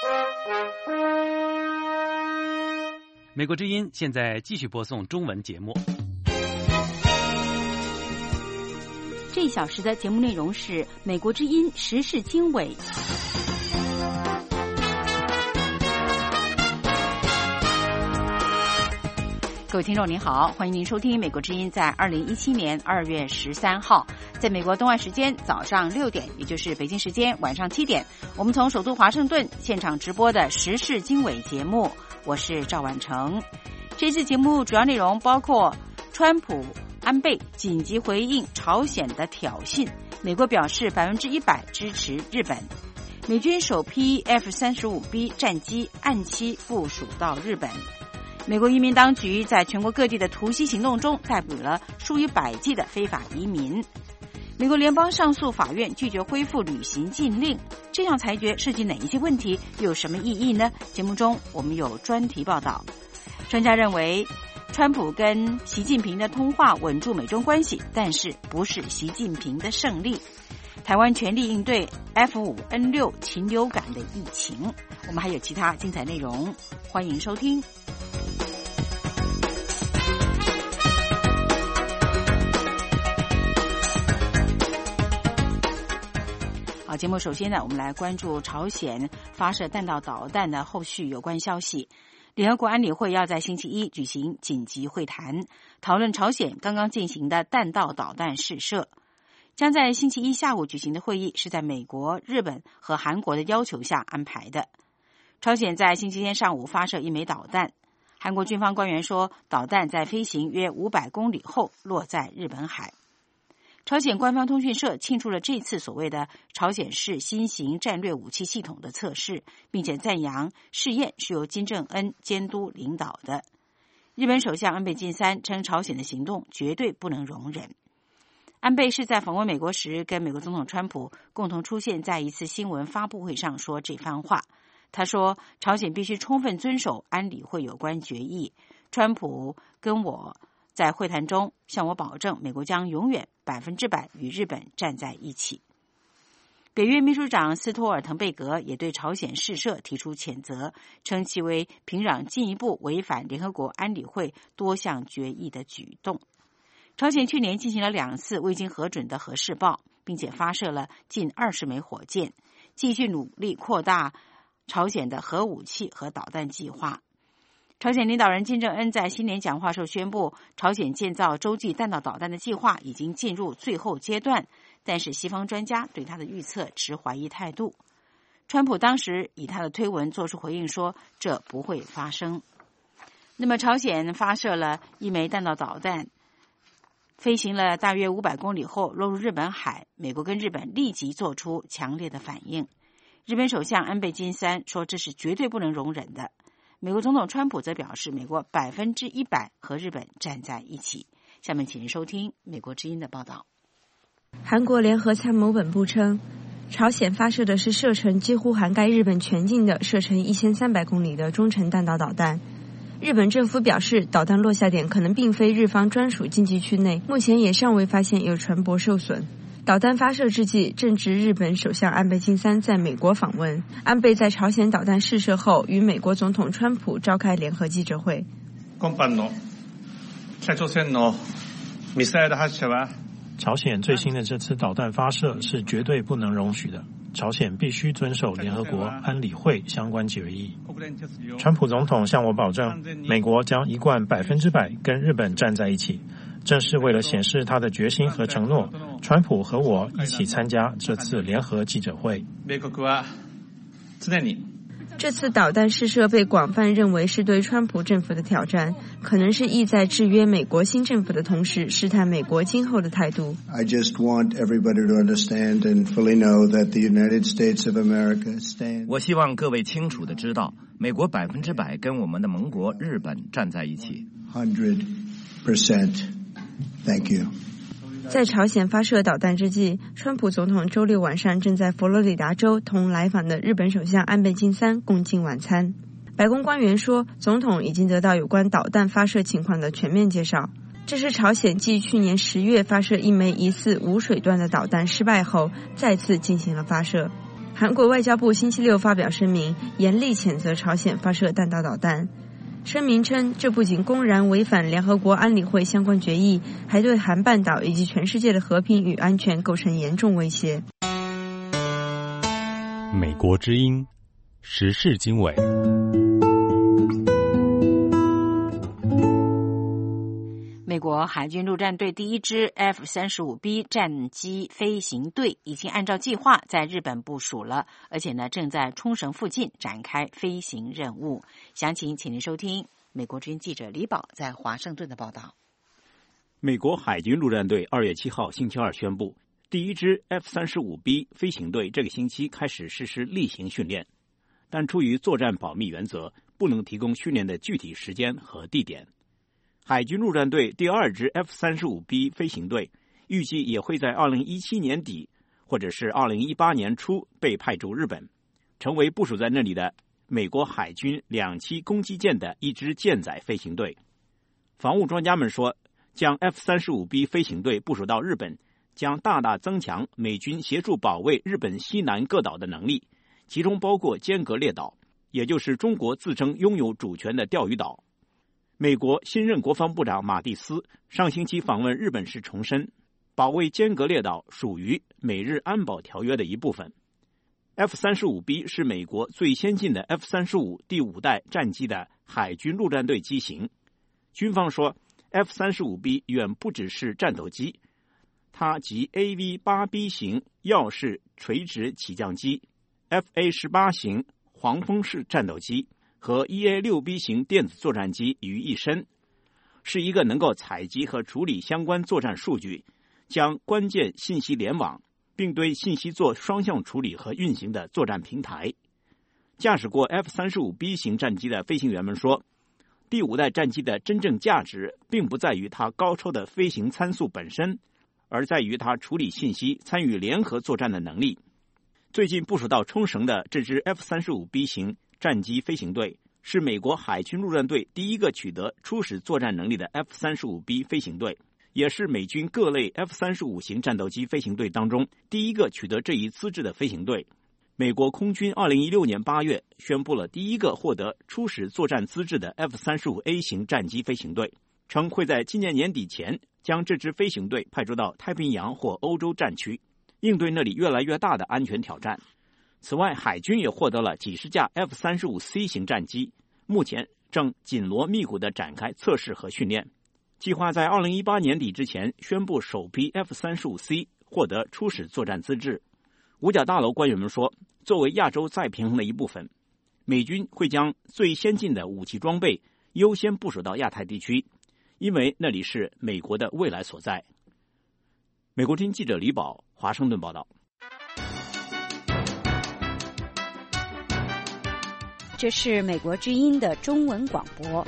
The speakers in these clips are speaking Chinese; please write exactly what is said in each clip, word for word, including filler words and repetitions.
美国之音现在继续播送中文节目。 这一小时的节目内容是美国之音时事经纬。各位听众您好，欢迎您收听美国之音在二零一七年二月十三号，在美国东岸时间早上六点，也就是北京时间晚上七点，我们从首都华盛顿现场直播的时事经纬节目，我是赵婉成。这次节目主要内容包括川普、安倍紧急回应朝鲜的挑衅，美国表示百分之一百支持日本，美军首批 F 三十五 B 战机按期部署到日本，美国移民当局在全国各地的突袭行动中逮捕了数以百计的非法移民。美国联邦上诉法院拒绝恢复旅行禁令，这样裁决涉及哪一些问题，又有什么意义呢？节目中我们有专题报道。专家认为，川普跟习近平的通话稳住美中关系，但是不是习近平的胜利。台湾全力应对 F 五 N 六 禽流感的疫情。我们还有其他精彩内容，欢迎收听。好，节目首先呢，我们来关注朝鲜发射弹道导弹的后续有关消息。联合国安理会要在星期一举行紧急会谈，讨论朝鲜刚刚进行的弹道导弹试射。将在星期一下午举行的会议是在美国、日本和韩国的要求下安排的。朝鲜在星期天上午发射一枚导弹，韩国军方官员说，导弹在飞行约五百公里后落在日本海。朝鲜官方通讯社庆祝了这次所谓的朝鲜式新型战略武器系统的测试，并且赞扬试验是由金正恩监督领导的。日本首相安倍晋三称朝鲜的行动绝对不能容忍。安倍是在访问美国时跟美国总统川普共同出现在一次新闻发布会上说这番话。他说，朝鲜必须充分遵守安理会有关决议。川普跟我在会谈中向我保证，美国将永远百分之百与日本站在一起。北约秘书长斯托尔滕贝格也对朝鲜试射提出谴责，称其为平壤进一步违反联合国安理会多项决议的举动。朝鲜去年进行了两次未经核准的核试爆，并且发射了近二十枚火箭，继续努力扩大朝鲜的核武器和导弹计划。朝鲜领导人金正恩在新年讲话时宣布，朝鲜建造洲际弹道导弹的计划已经进入最后阶段，但是西方专家对他的预测持怀疑态度。川普当时以他的推文做出回应说，这不会发生。那么朝鲜发射了一枚弹道导弹，飞行了大约五百公里后落入日本海，美国跟日本立即做出强烈的反应。日本首相安倍晋三说，这是绝对不能容忍的。美国总统川普则表示，美国百分之一百和日本站在一起。下面请您收听美国之音的报道。 韩国联合参谋本部称，朝鲜发射的是射程几乎涵盖日本全境的射程一千三百公里的中程弹道导弹。日本政府表示，导弹落下点可能并非日方专属经济区内，目前也尚未发现有船舶受损。导弹发射之际，正值日本首相安倍晋三在美国访问。安倍在朝鲜导弹试射后，与美国总统川普召开联合记者会。 今般の北朝鮮のミサイル発射は朝鲜最新的这次导弹发射是绝对不能容许的，朝鲜必须遵守联合国安理会相关决议。川普总统向我保证，美国将一贯百分之百跟日本站在一起。正是为了显示他的决心和承诺，川普和我一起参加这次联合记者会。 这次导弹试射被广泛认为是对川普政府的挑战，可能是意在制约美国新政府的同时，试探美国今后的态度。 I just want everybody to understand and fully know that the United States of America stands. 我希望各位清楚地知道，美国百分之百跟我们的盟国日本站在一起。 Hundred percent.Thank you. 在朝鲜发射导弹之际，川普总统周六晚上正在佛罗里达州同来访的日本首相安倍晋三共进晚餐。白宫官员说，总统已经得到有关导弹发射情况的全面介绍。这是朝鲜继去年十月发射一枚疑似无水端的导弹失败后，再次进行了发射。 韩国外交部星期六发表声明，严厉谴责朝鲜发射弹道导弹。声明称，这不仅公然违反联合国安理会相关决议，还对韩半岛以及全世界的和平与安全构成严重威胁。 美国之音时事经纬。 美国海军陆战队第一支 F 三十五 B 战机飞行队已经按照计划在日本部署了，而且呢正在冲绳附近展开飞行任务。详情请您收听美国之音记者李宝在华盛顿的报道。 美国海军陆战队二月七号星期二宣布，第一支 F 三十五 B 飞行队这个星期开始实施例行训练，但出于作战保密原则，不能提供训练的具体时间和地点。海军陆战队第二支 F 三十五 B 飞行队预计也会在二零一七年底或者是二零一八年初被派驻日本，成为部署在那里的美国海军两栖攻击舰的一支舰载飞行队。防务专家们说，将 F 三十五 B 飞行队部署到日本，将大大增强美军协助保卫日本西南各岛的能力，其中包括尖阁列岛，也就是中国自称拥有主权的钓鱼岛。美国新任国防部长马蒂斯上星期访问日本时重申，保卫尖阁列岛属于美日安保条约的一部分。F 三十五 B 是美国最先进的 F 三十五 第五代战机的海军陆战队机型。军方说 F 三十五 B 远不只是战斗机，它集 A V 八 B 型耀式垂直起降机、F A 十八 型黄蜂式战斗机和 E A 六 B 型电子作战机于一身，是一个能够采集和处理相关作战数据，将关键信息联网，并对信息做双向处理和运行的作战平台。驾驶过 F 三十五 B 型战机的飞行员们说，第五代战机的真正价值并不在于它高超的飞行参数本身，而在于它处理信息、参与联合作战的能力。最近部署到冲绳的这支 F 三十五 B 型战机飞行队是美国海军陆战队第一个取得初始作战能力的 F 三十五 B 飞行队，也是美军各类 F 三十五 型战斗机飞行队当中第一个取得这一资质的飞行队。美国空军二零一六年八月宣布了第一个获得初始作战资质的 F 三十五 A 型战机飞行队，称会在今年年底前将这支飞行队派驻到太平洋或欧洲战区，应对那里越来越大的安全挑战。此外，海军也获得了几十架 F 三十五 C 型战机，目前正紧锣密鼓地展开测试和训练，计划在二零一八年底之前宣布首批 F 三十五 C 获得初始作战资质。五角大楼官员们说，作为亚洲再平衡的一部分，美军会将最先进的武器装备优先部署到亚太地区，因为那里是美国的未来所在。美国之音记者李宝，华盛顿报道。 这是美国之音的中文广播。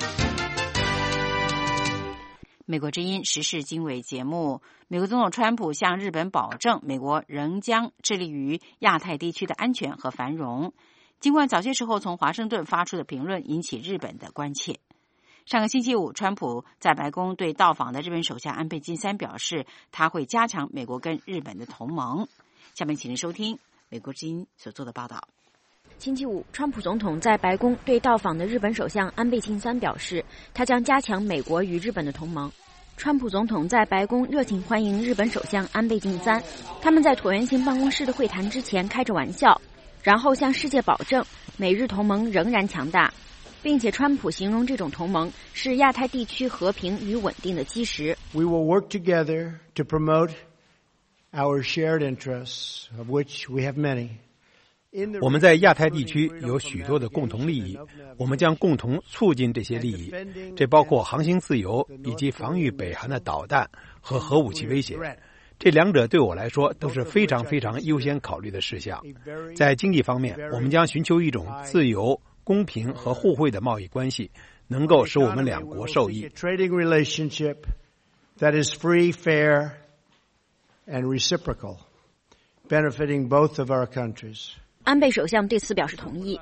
美国之音时事经纬节目，美国总统川普向日本保证，美国仍将致力于亚太地区的安全和繁荣。尽管早些时候从华盛顿发出的评论引起日本的关切。上个星期五，川普在白宫对到访的日本首相安倍晋三表示，他会加强美国跟日本的同盟。下面请您收听美国之音所做的报道。 星期五，川普总统在白宫对到访的日本首相安倍晋三表示，他将加强美国与日本的同盟。川普总统在白宫热情欢迎日本首相安倍晋三，他们在椭圆形办公室的会谈之前开着玩笑，然后向世界保证美日同盟仍然强大，并且川普形容这种同盟是亚太地区和平与稳定的基石。 We will work together to promote our shared interests, of which we have many. 我们在亚太地区有许多的共同利益，我们将共同促进这些利益，这包括航行自由以及防御北韩的导弹和核武器威胁。这两者对我来说都是非常非常优先考虑的事项。在经济方面，我们将寻求一种自由、公平和互惠的贸易关系，能够使我们两国受益。 Trading relationship that is free, fair, and reciprocal, benefiting both of our countries. 安倍首相对此表示同意。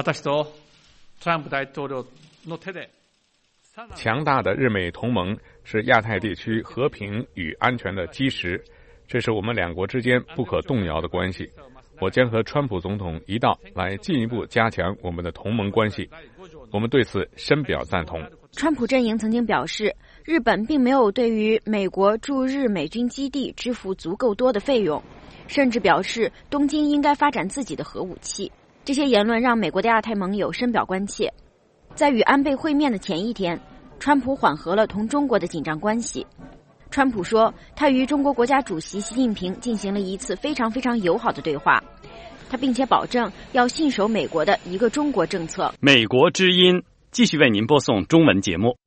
强大的日美同盟是亚太地区和平与安全的基石，这是我们两国之间不可动摇的关系。 我将和川普总统一道来进一步加强我们的同盟关系，我们对此深表赞同。 川普阵营曾经表示，日本并没有对于美国驻日美军基地支付足够多的费用，甚至表示东京应该发展自己的核武器。这些言论让美国的亚太盟友深表关切。在与安倍会面的前一天，川普缓和了同中国的紧张关系。川普说，他与中国国家主席习近平进行了一次非常非常友好的对话，他并且保证要信守美国的一个中国政策。 美国之音继续为您播送中文节目。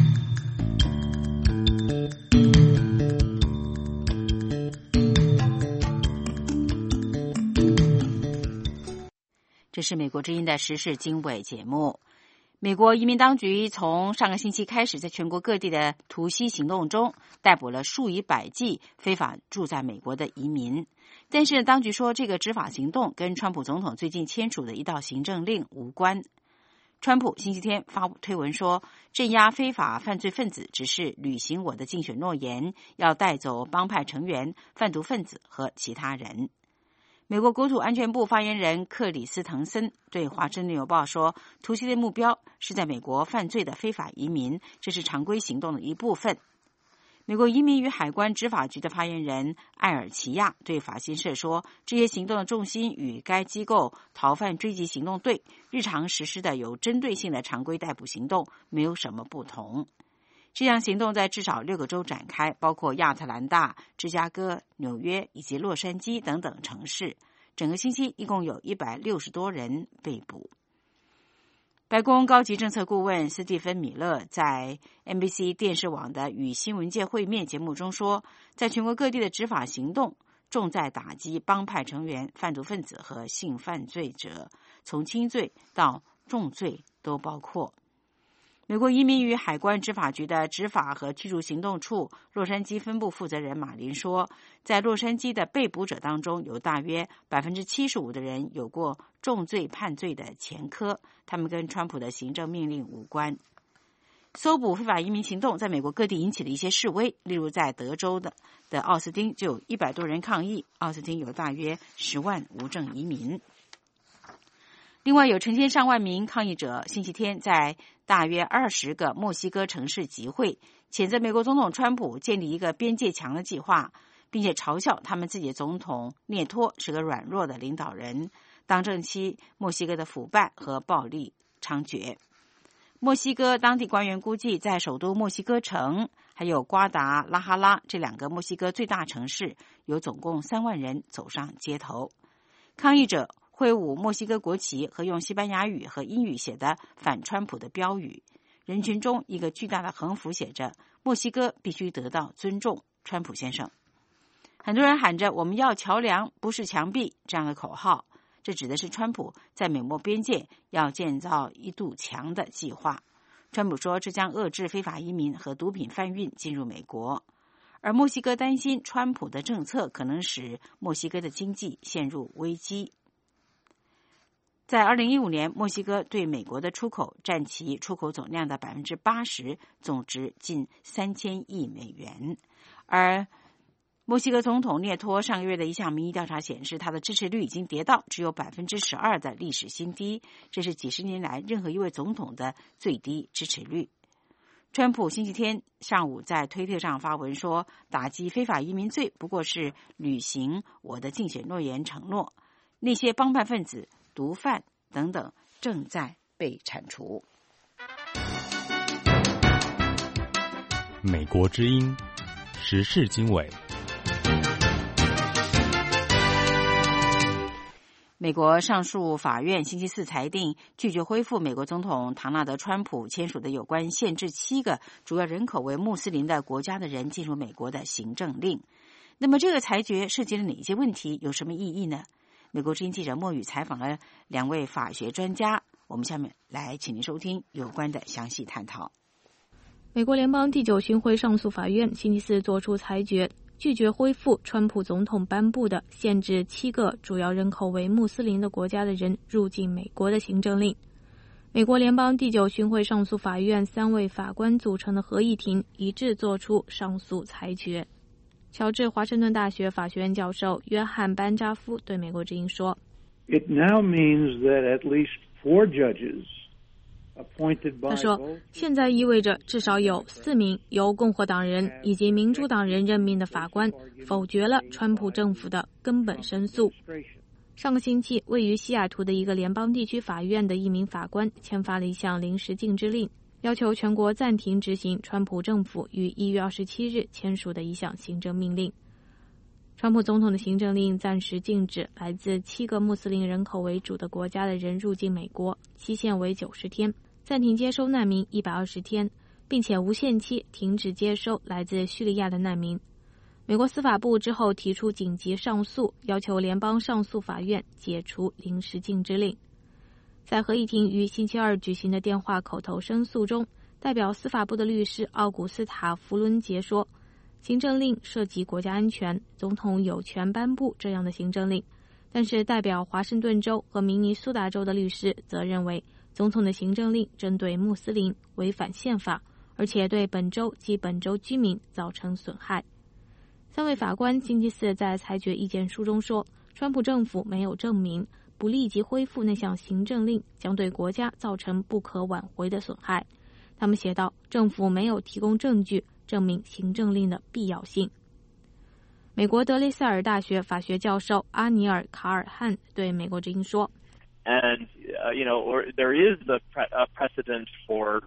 这是美国之音的时事经纬节目。美国移民当局从上个星期开始，在全国各地的突袭行动中逮捕了数以百计非法住在美国的移民。但是当局说，这个执法行动跟川普总统最近签署的一道行政令无关。川普星期天发布推文说，镇压非法犯罪分子只是履行我的竞选诺言，要带走帮派成员、贩毒分子和其他人。美国国土安全部发言人克里斯滕森对华盛顿邮报说，突袭的目标是在美国犯罪的非法移民，这是常规行动的一部分。美国移民与海关执法局的发言人艾尔齐亚对法新社说，这些行动的重心与该机构逃犯追击行动队日常实施的有针对性的常规逮捕行动没有什么不同。这项行动在至少六个州展开，包括亚特兰大、芝加哥、纽约以及洛杉矶等等城市。整个星期一共有一百六十多人被捕。白宫高级政策顾问斯蒂芬·米勒在 N B C 电视网的与新闻界会面节目中说，在全国各地的执法行动重在打击帮派成员、贩毒分子和性犯罪者，从轻罪到重罪都包括。美国移民与海关执法局的执法和驱逐行动处洛杉矶分部负责人马林说，在洛杉矶的被捕者当中，有大约 百分之七十五 的人有过重罪判罪的前科，他们跟川普的行政命令无关。搜捕非法移民行动在美国各地引起了一些示威，例如在德州的的奥斯汀就有一百多人抗议，奥斯汀有大约十万无证移民。另外有成千上万名抗议者星期天在大约二十个墨西哥城市集会，谴责美国总统川普建立一个边界墙的计划，并且嘲笑他们自己的总统涅托是个软弱的领导人，当政期墨西哥的腐败和暴力猖獗。墨西哥当地官员估计，在首都墨西哥城还有瓜达拉哈拉这两个墨西哥最大城市，有总共三万人走上街头。抗议者挥舞墨西哥国旗和用西班牙语和英语写的反川普的标语，人群中一个巨大的横幅写着墨西哥必须得到尊重，川普先生。很多人喊着我们要桥梁不是墙壁这样的口号，这指的是川普在美墨边界要建造一堵墙的计划。川普说，这将遏制非法移民和毒品贩运进入美国，而墨西哥担心川普的政策可能使墨西哥的经济陷入危机。在二零一五年，墨西哥对美国的出口占其出口总量的 百分之八十， 总值近三千亿美元。而墨西哥总统涅托上个月的一项民意调查显示，他的支持率已经跌到只有 百分之十二 的历史新低，这是几十年来任何一位总统的最低支持率。川普星期天上午在推特上发文说，打击非法移民罪不过是履行我的竞选诺言承诺，那些帮派分子、毒贩等等正在被铲除。 美国之音时事经纬。 美国上诉法院星期四裁定，拒绝恢复美国总统唐纳德·川普签署的有关限制七个主要人口为穆斯林的国家的人进入美国的行政令。那么这个裁决涉及了哪些问题，有什么意义呢？美国之音记者莫宇采访了两位法学专家，我们下面来请您收听有关的详细探讨。 美国联邦第九巡回上诉法院星期四作出裁决，拒绝恢复川普总统颁布的限制七个主要人口为穆斯林的国家的人入境美国的行政令。美国联邦第九巡回上诉法院三位法官组成的合议庭一致作出上诉裁决。 乔治华盛顿大学法学院教授约翰·班扎夫对美国之音说 It now means that at least four judges appointed by 他说现在意味着至少有四名由共和党人以及民主党人任命的法官否决了川普政府的根本申诉。上个星期，位于西雅图的一个联邦地区法院的一名法官签发了一项临时禁制令，要求全国暂停执行川普政府于一月二十七日签署的一项行政命令。川普总统的行政令暂时禁止来自七个穆斯林人口为主的国家的人入境美国，期限为九十天，暂停接收难民一百二十天，并且无限期停止接收来自叙利亚的难民。美国司法部之后提出紧急上诉，要求联邦上诉法院解除临时禁制令。在合议庭于星期二举行的电话口头申诉中，代表司法部的律师奥古斯塔·弗伦杰说，行政令涉及国家安全，总统有权颁布这样的行政令。但是代表华盛顿州和明尼苏达州的律师则认为，总统的行政令针对穆斯林，违反宪法，而且对本州及本州居民造成损害。三位法官星期四在裁决意见书中说，川普政府没有证明不立即恢复那项行政令将对国家造成不可挽回的损害。他们写道，政府没有提供证据证明行政令的必要性。美国德雷塞尔大学法学教授阿尼尔·卡尔汉对美国之音说 And, uh, you know, or there is the pre- uh, precedent for,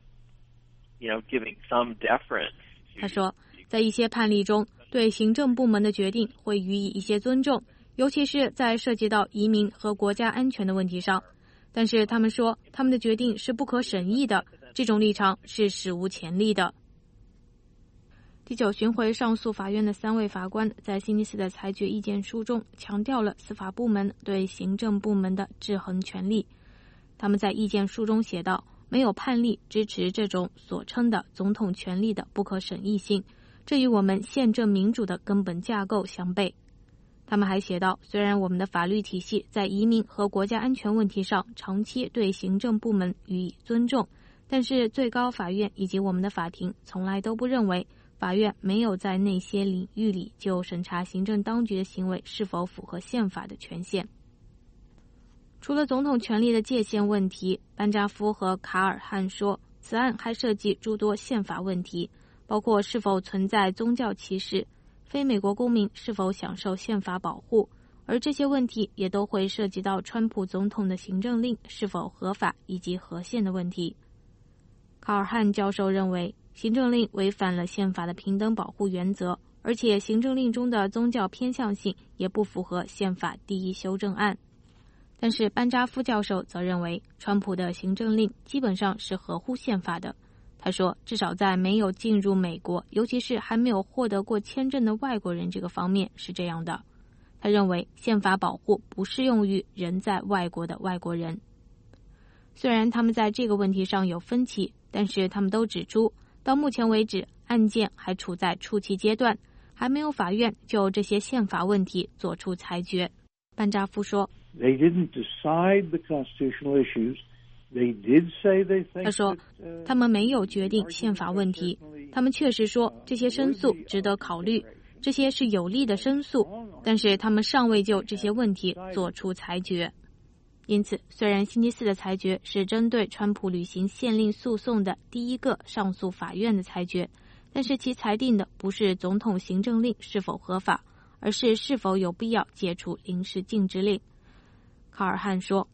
you know, giving some deference. 他说，在一些判例中，对行政部门的决定会予以一些尊重，尤其是在涉及到移民和国家安全的问题上。但是他们说，他们的决定是不可审议的，这种立场是史无前例的。第九巡回上诉法院的三位法官在星期四的裁决意见书中强调了司法部门对行政部门的制衡权利。他们在意见书中写道，没有判例支持这种所称的总统权力的不可审议性，这与我们宪政民主的根本架构相悖。他们还写道，虽然我们的法律体系在移民和国家安全问题上长期对行政部门予以尊重，但是最高法院以及我们的法庭从来都不认为法院没有在那些领域里就审查行政当局的行为是否符合宪法的权限。除了总统权力的界限问题，班扎夫和卡尔汉说，此案还涉及诸多宪法问题，包括是否存在宗教歧视，非美国公民是否享受宪法保护，而这些问题也都会涉及到川普总统的行政令是否合法以及合宪的问题。卡尔汉教授认为，行政令违反了宪法的平等保护原则，而且行政令中的宗教偏向性也不符合宪法第一修正案。但是班扎夫教授则认为，川普的行政令基本上是合乎宪法的。他说，至少在没有进入美国，尤其是还没有获得过签证的外国人这个方面是这样的。他认为宪法保护不适用于人在外国的外国人。虽然他们在这个问题上有分歧，但是他们都指出，到目前为止，案件还处在初期阶段，还没有法院就这些宪法问题做出裁决。班扎夫说 They didn't decide the constitutional issues. They did say they think 他说，他们没有决定宪法问题，他们确实说这些申诉值得考虑，这些是有利的申诉，但是他们尚未就这些问题做出裁决。因此，虽然星期四的裁决是针对川普履行宪令诉讼的第一个上诉法院的裁决，但是其裁定的不是总统行政令是否合法，而是是否有必要解除临时禁制令。卡尔汉说，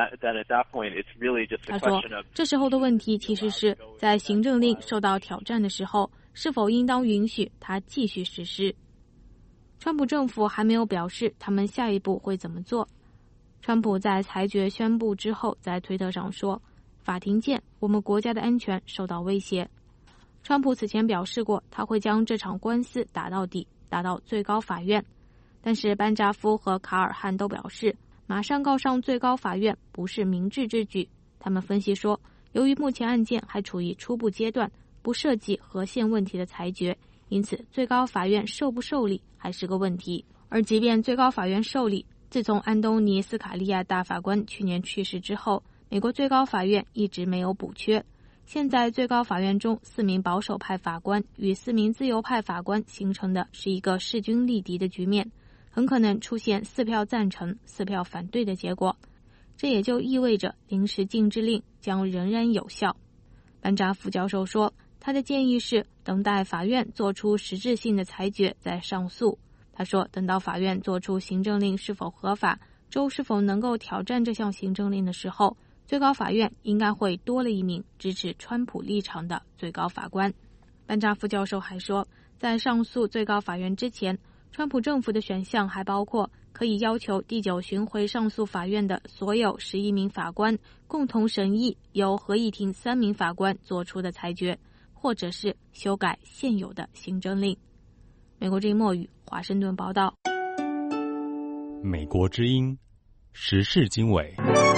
他说，这时候的问题其实是在行政令受到挑战的时候，是否应当允许它继续实施。川普政府还没有表示他们下一步会怎么做。川普在裁决宣布之后在推特上说，法庭见，我们国家的安全受到威胁。川普此前表示过，他会将这场官司打到底，打到最高法院。但是班扎夫和卡尔汉都表示，马上告上最高法院不是明智之举。他们分析说，由于目前案件还处于初步阶段，不涉及合宪问题的裁决，因此最高法院受不受理还是个问题。而即便最高法院受理，自从安东尼·斯卡利亚大法官去年去世之后，美国最高法院一直没有补缺。 现在最高法院中四名保守派法官与四名自由派法官形成的是一个势均力敌的局面，很可能出现四票赞成、四票反对的结果。这也就意味着临时禁制令将仍然有效。班扎副教授说，他的建议是等待法院做出实质性的裁决再上诉。他说，等到法院做出行政令是否合法，州是否能够挑战这项行政令的时候，最高法院应该会多了一名支持川普立场的最高法官。班扎副教授还说，在上诉最高法院之前，川普政府的选项还包括可以要求第九巡回上诉法院的所有十一名法官共同审议由合议庭三名法官做出的裁决，或者是修改现有的行政令。美国之音墨语华盛顿报道。 美国之音时事经纬。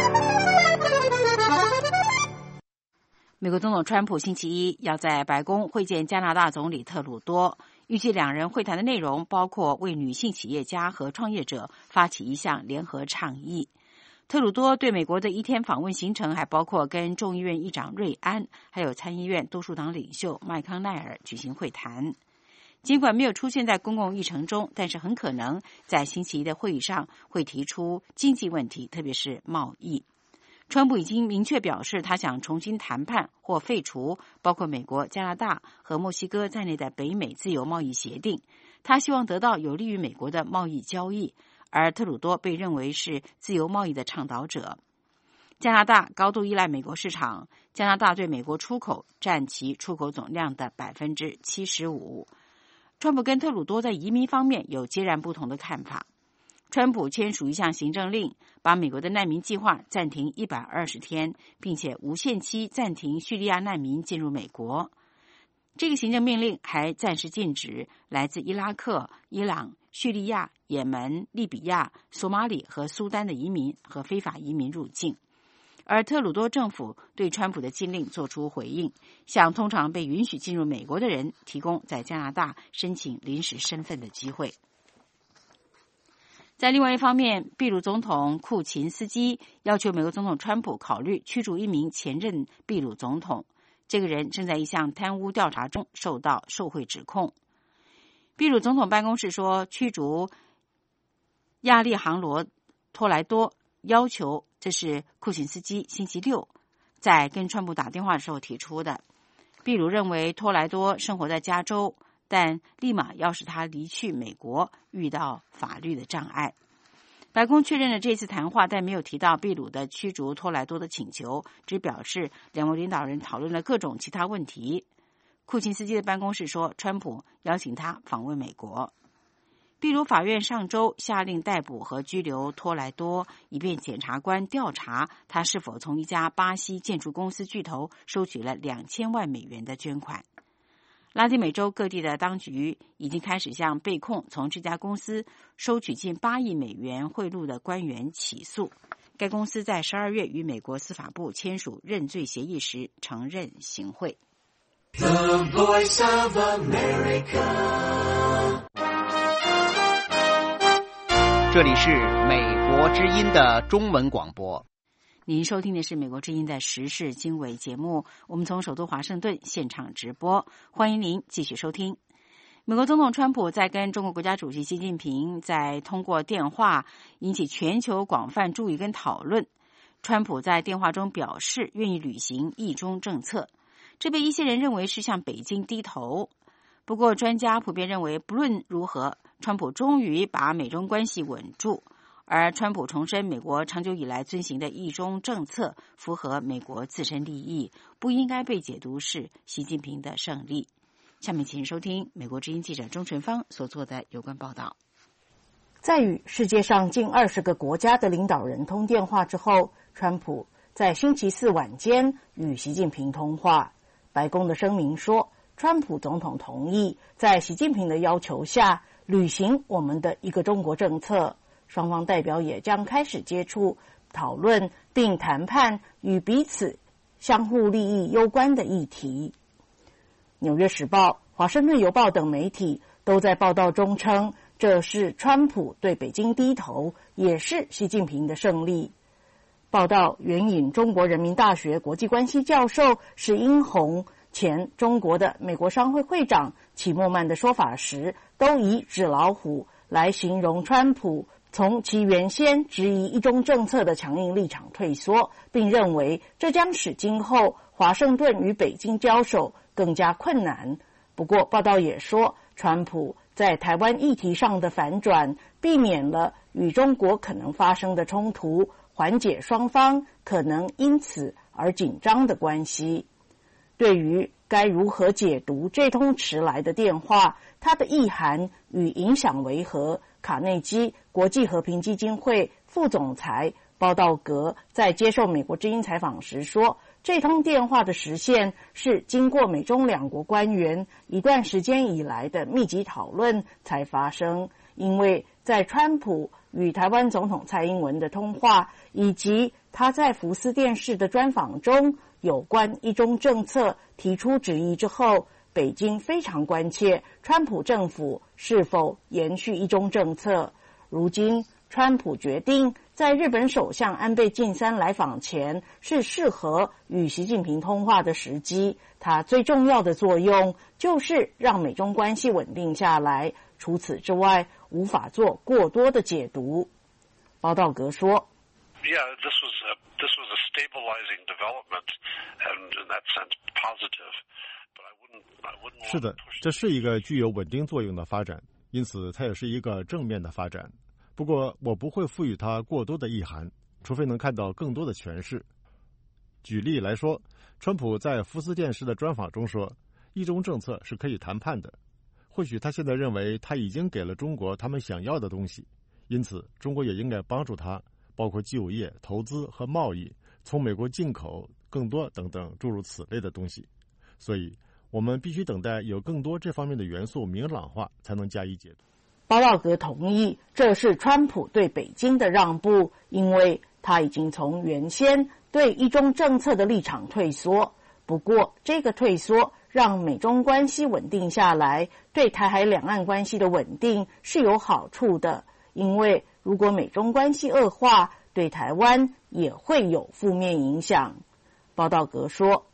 美国总统川普星期一要在白宫会见加拿大总理特鲁多，预计两人会谈的内容包括为女性企业家和创业者发起一项联合倡议。特鲁多对美国的一天访问行程还包括跟众议院议长瑞安还有参议院多数党领袖麦康奈尔举行会谈。尽管没有出现在公共议程中，但是很可能在星期一的会议上会提出经济问题，特别是贸易。川普已经明确表示，他想重新谈判或废除包括美国、加拿大和墨西哥在内的北美自由贸易协定。他希望得到有利于美国的贸易交易，而特鲁多被认为是自由贸易的倡导者。加拿大高度依赖美国市场，加拿大对美国出口占其出口总量的 百分之七十五。川普跟特鲁多在移民方面有截然不同的看法。川普签署一项行政令，把美国的难民计划暂停一百二十天，并且无限期暂停叙利亚难民进入美国。这个行政命令还暂时禁止来自伊拉克、伊朗、叙利亚、也门、利比亚、索马里和苏丹的移民和非法移民入境。而特鲁多政府对川普的禁令做出回应，向通常被允许进入美国的人提供在加拿大申请临时身份的机会。在另外一方面，秘鲁总统库琴斯基要求美国总统川普考虑驱逐一名前任秘鲁总统，这个人正在一项贪污调查中受到受贿指控。秘鲁总统办公室说，驱逐亚利杭罗·托莱多要求，这是库琴斯基星期六在跟川普打电话的时候提出的。秘鲁认为托莱多生活在加州，但立马要使他离去美国遇到法律的障碍。白宫确认了这次谈话，但没有提到秘鲁的驱逐托莱多的请求，只表示两位领导人讨论了各种其他问题。库琴斯基的办公室说，川普邀请他访问美国。秘鲁法院上周下令逮捕和拘留托莱多，以便检察官调查他是否从一家巴西建筑公司巨头收取了两千万美元的捐款。拉丁美洲各地的当局已经开始向被控从这家公司收取近八亿美元贿赂的官员起诉。该公司在十二月与美国司法部签署认罪协议时承认行贿。 The Voice of America。 这里是美国之音的中文广播。 您收听的是美国之音的时事经纬节目，我们从首都华盛顿现场直播，欢迎您继续收听。美国总统川普在跟中国国家主席习近平在通过电话引起全球广泛注意跟讨论。川普在电话中表示愿意履行一中政策，这被一些人认为是向北京低头。不过专家普遍认为，不论如何，川普终于把美中关系稳住。而川普重申美国长久以来遵行的一中政策符合美国自身利益，不应该被解读是习近平的胜利。下面请收听美国之音记者钟纯芳所做的有关报道。 在与世界上近二十个国家的领导人通电话之后，川普在星期四晚间与习近平通话。白宫的声明说，川普总统同意在习近平的要求下履行我们的一个中国政策。双方代表也将开始接触、讨论并谈判与彼此相互利益攸关的议题。纽约时报、华盛顿邮报等媒体都在报道中称，这是川普对北京低头，也是习近平的胜利。 报道援引中国人民大学国际关系教授史英红、前中国的美国商会会长齐默曼的说法时，都以纸老虎来形容川普从其原先质疑一中政策的强硬立场退缩，并认为这将使今后华盛顿与北京交手更加困难。不过报道也说，川普在台湾议题上的反转，避免了与中国可能发生的冲突，缓解双方可能因此而紧张的关系。对于该如何解读这通迟来的电话，它的意涵与影响为何，卡内基国际和平基金会副总裁包道格在接受美国之音采访时说，这通电话的实现是经过美中两国官员一段时间以来的密集讨论才发生，因为在川普与台湾总统蔡英文的通话，以及他在福斯电视的专访中有关一中政策提出质疑之后，北京非常关切川普政府是否延续一中政策。如今川普决定在日本首相安倍晋三来访前是适合与习近平通话的时机，它最重要的作用就是让美中关系稳定下来，除此之外无法做过多的解读。包道格说 Yeah, this was a, this was a stabilizing development and in that sense positive, but I wouldn't, I wouldn't 是的，这是一个具有稳定作用的发展，因此它也是一个正面的发展。不过我不会赋予它过多的意涵，除非能看到更多的诠释。举例来说，川普在福斯电视的专访中说，一中政策是可以谈判的。或许他现在认为他已经给了中国他们想要的东西，因此中国也应该帮助他，包括就业、投资和贸易，从美国进口更多等等诸如此类的东西。所以我们必须等待有更多这方面的元素明朗化，才能加以解读。 包道格同意，这是川普对北京的让步，因为他已经从原先对一中政策的立场退缩。不过这个退缩让美中关系稳定下来，对台海两岸关系的稳定是有好处的，因为如果美中关系恶化，对台湾也会有负面影响。包道格说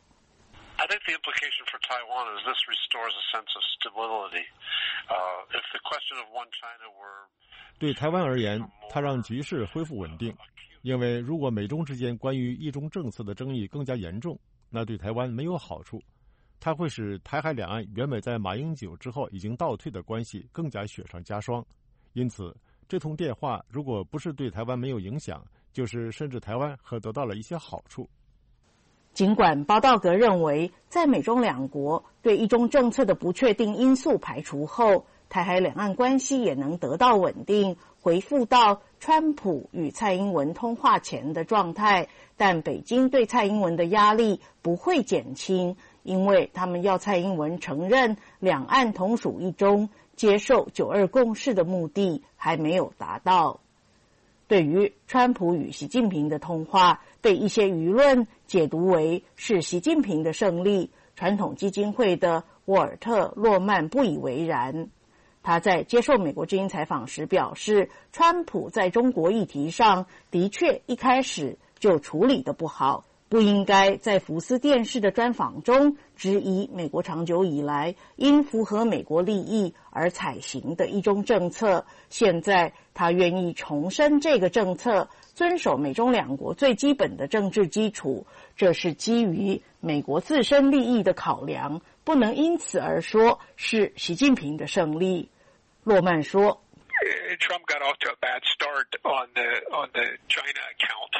I think the implication for Taiwan is this restores a sense of stability. Uh, if the question of one China were... 对台湾而言，它让局势恢复稳定，因为如果美中之间关于一中政策的争议更加严重，那对台湾没有好处，它会使台海两岸原本在马英九之后已经倒退的关系更加雪上加霜。因此这通电话如果不是对台湾没有影响，就是甚至台湾还得到了一些好处。 尽管包道格认为，在美中两国对一中政策的不确定因素排除后，台海两岸关系也能得到稳定，恢复到川普与蔡英文通话前的状态，但北京对蔡英文的压力不会减轻，因为他们要蔡英文承认两岸同属一中，接受九二共识的目的还没有达到。对于川普与习近平的通话，被一些舆论解读为是习近平的胜利，传统基金会的沃尔特·洛曼不以为然。他在接受美国之音采访时表示，川普在中国议题上的确一开始就处理得不好，不应该在福斯电视的专访中质疑美国长久以来因符合美国利益而采行的一中政策。现在他愿意重申这个政策，遵守美中两国最基本的政治基础，这是基于美国自身利益的考量，不能因此而说是习近平的胜利。洛曼说 Trump got off to a bad start on the on the China account,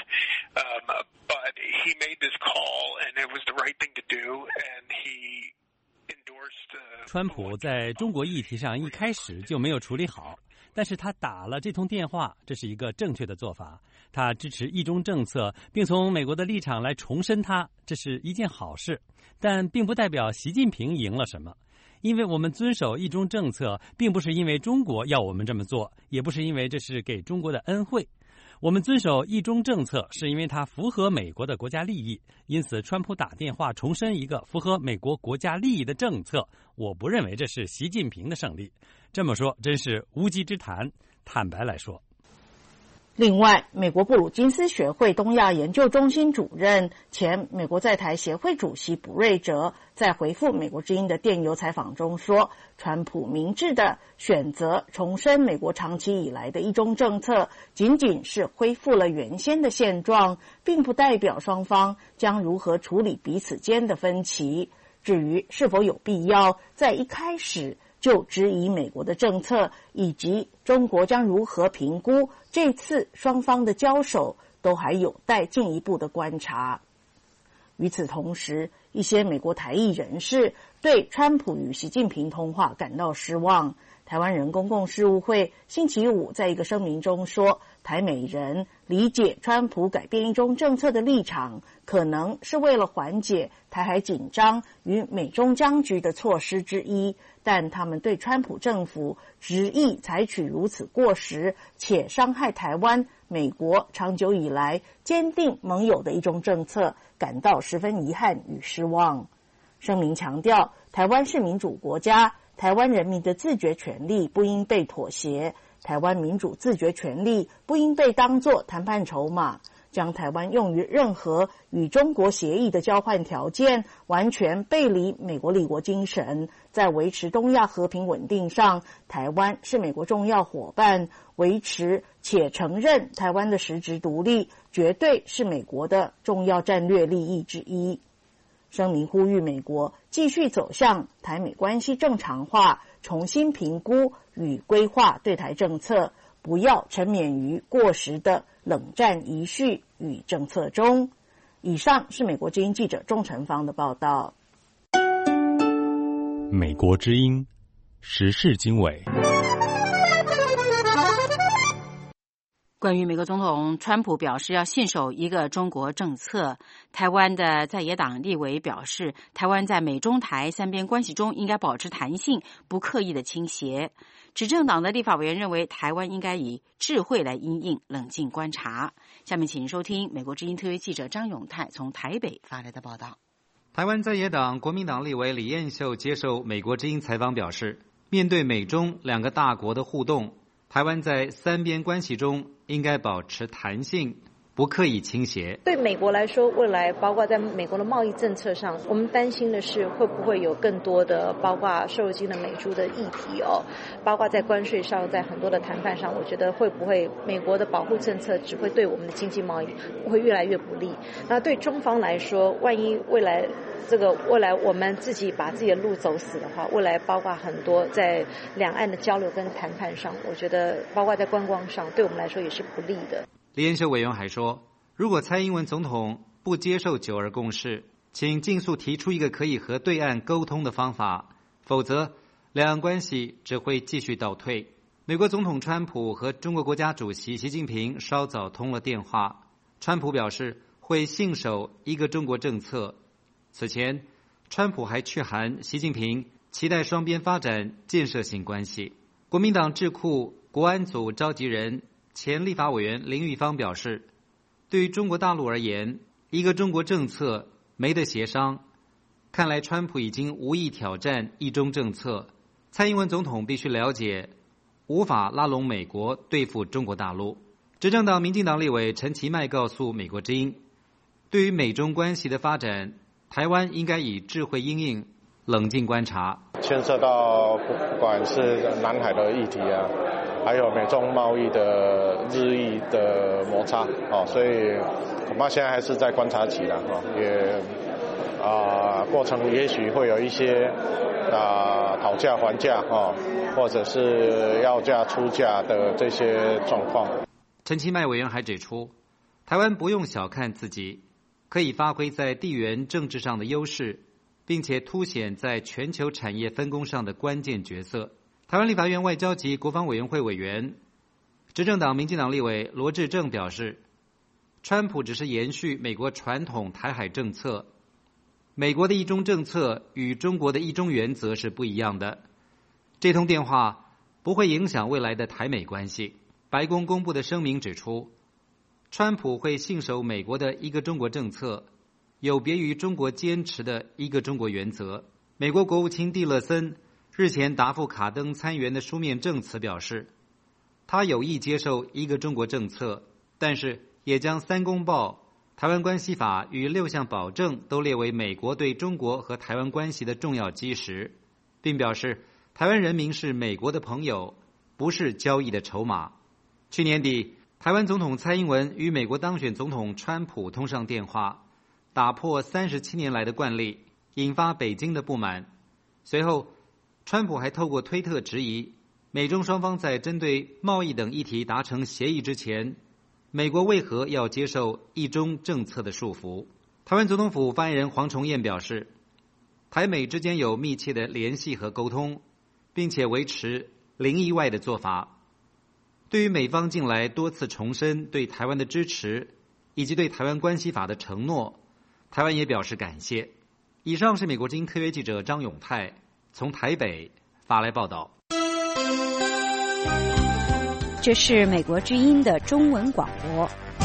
um, but he made this call, and it was the right thing to do, and he endorsed. Uh, 川普在中国议题上一开始就没有处理好，但是他打了这通电话，这是一个正确的做法。他支持一中政策，并从美国的立场来重申它，这是一件好事，但并不代表习近平赢了什么。因为我们遵守一中政策，并不是因为中国要我们这么做，也不是因为这是给中国的恩惠。我们遵守一中政策是因为它符合美国的国家利益，因此川普打电话重申一个符合美国国家利益的政策，我不认为这是习近平的胜利。这么说真是无稽之谈，坦白来说。 另外，美国布鲁金斯学会东亚研究中心主任、前美国在台协会主席卜瑞哲在回复美国之音的电邮采访中说，川普明智的选择重申美国长期以来的一中政策，仅仅是恢复了原先的现状，并不代表双方将如何处理彼此间的分歧。至于是否有必要在一开始就质疑美国的政策，以及中国将如何评估这次双方的交手，都还有待进一步的观察。与此同时，一些美国台裔人士对川普与习近平通话感到失望。台湾人公共事务会星期五在一个声明中说，台美人理解川普改变一中政策的立场，可能是为了缓解台海紧张与美中僵局的措施之一，但他们对川普政府执意采取如此过时且伤害台湾、美国长久以来坚定盟友的一中政策感到十分遗憾与失望。声明强调，台湾是民主国家，台湾人民的自决权利不应被妥协，台湾民主自决权利不应被当作谈判筹码，将台湾用于任何与中国协议的交换条件，完全背离美国立国精神。在维持东亚和平稳定上，台湾是美国重要伙伴，维持且承认台湾的实质独立，绝对是美国的重要战略利益之一。声明呼吁美国继续走向台美关系正常化，重新评估与规划对台政策，不要沉湎于过时的冷战遗绪与政策中。以上是美国之音记者钟成芳的报道。 美国之音时事经纬。 关于美国总统川普表示要信守一个中国政策，台湾的在野党立委表示，台湾在美中台三边关系中应该保持弹性，不刻意的倾斜。执政党的立法委员认为，台湾应该以智慧来因应，冷静观察。下面请收听美国之音特约记者张永泰从台北发来的报道。 台湾在野党国民党立委李彦秀接受美国之音采访表示，面对美中两个大国的互动，台湾在三边关系中应该保持弹性，不刻意倾斜。 对美国来说，未来包括在美国的贸易政策上，我们担心的是会不会有更多的包括瘦肉精的美猪的议题哦，包括在关税上，在很多的谈判上，我觉得会不会美国的保护政策只会对我们的经济贸易会越来越不利。那对中方来说，万一未来这个未来我们自己把自己的路走死的话，未来包括很多在两岸的交流跟谈判上，我觉得包括在观光上，对我们来说也是不利的。 李彦秀委员还说，如果蔡英文总统不接受九二共识，请尽速提出一个可以和对岸沟通的方法，否则两岸关系只会继续倒退。美国总统川普和中国国家主席习近平稍早通了电话，川普表示会信守一个中国政策。此前，川普还去函习近平，期待双边发展建设性关系。国民党智库国安组召集人、前立法委员林玉芳表示，对于中国大陆而言，一个中国政策没得协商，看来川普已经无意挑战一中政策。蔡英文总统必须了解，无法拉拢美国对付中国大陆。执政党民进党立委陈其迈告诉美国之音，对于美中关系的发展，台湾应该以智慧因应，冷静观察。 牵涉到不管是南海的议题啊，还有美中贸易的日益的摩擦，哦，所以恐怕现在还是在观察期了，哦，也啊、呃、过程也许会有一些啊、呃、讨价还价，哦，或者是要价出价的这些状况。 陈其迈委员还指出，台湾不用小看自己，可以发挥在地缘政治上的优势，并且凸显在全球产业分工上的关键角色。台湾立法院外交及国防委员会委员、执政党民进党立委罗致政表示，川普只是延续美国传统台海政策，美国的一中政策与中国的一中原则是不一样的。这通电话不会影响未来的台美关系。白宫公布的声明指出，川普会信守美国的一个中国政策，有别于中国坚持的一个中国原则。美国国务卿蒂勒森日前答复卡登参议员的书面证词表示， 他有意接受一个中国政策，但是也将三公报、台湾关系法与六项保证都列为美国对中国和台湾关系的重要基石，并表示台湾人民是美国的朋友，不是交易的筹码。去年底，台湾总统蔡英文与美国当选总统川普通上电话，打破三十七年来的惯例，引发北京的不满。随后，川普还透过推特质疑，美中双方在针对贸易等议题达成协议之前，美国为何要接受一中政策的束缚？台湾总统府发言人黄崇彦表示，台美之间有密切的联系和沟通，并且维持零意外的做法。对于美方近来多次重申对台湾的支持，以及对台湾关系法的承诺，台湾也表示感谢。以上是美国之音特约记者张永泰从台北发来报道。 这是美国之音的中文广播。